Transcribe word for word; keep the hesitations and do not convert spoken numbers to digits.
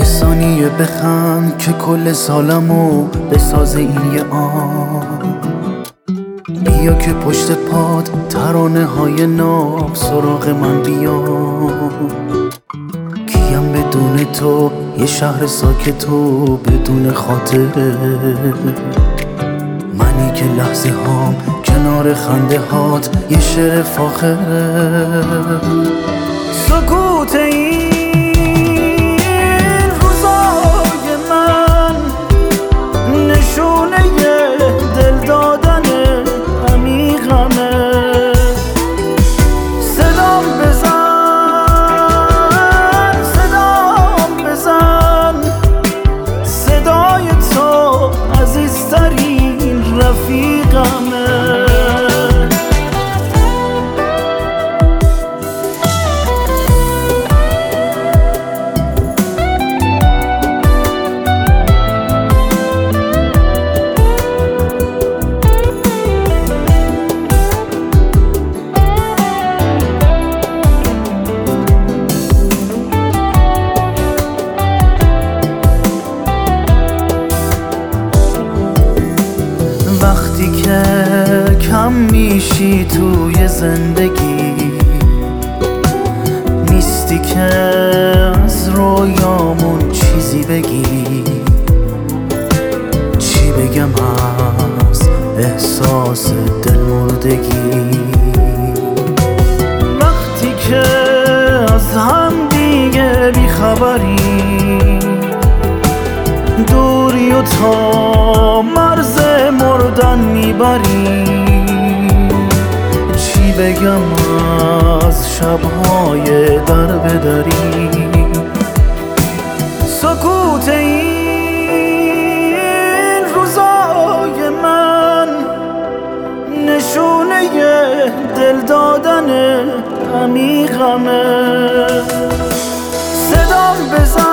یه ثانیه بخند که کل سالمو بسازه این یه آن. بیا که پشت پاد ترانه های ناب سراغ من بیان. کیم بدون تو یه شهر ساکت و بدون خاطره، منی که لحظه هام کنار خنده هات یه شعر فاخره. سکوت این روزای من نشونه دل دادن عمیقمه. صدام بزن صدام بزن، صدای تو عزیزترین رفیقمه. وقتی که کم میشی توی زندگی، نیستی که از رویامون چیزی بگی. چی بگم از احساس دلمردگی؟ وقتی که از هم دیگه بیخبری، دوری و تا مرز مردن میبری. چی بگم از شبهای در بدری؟ سکوت این روزای من نشونه دل دادن عمیقمه. صدام بزن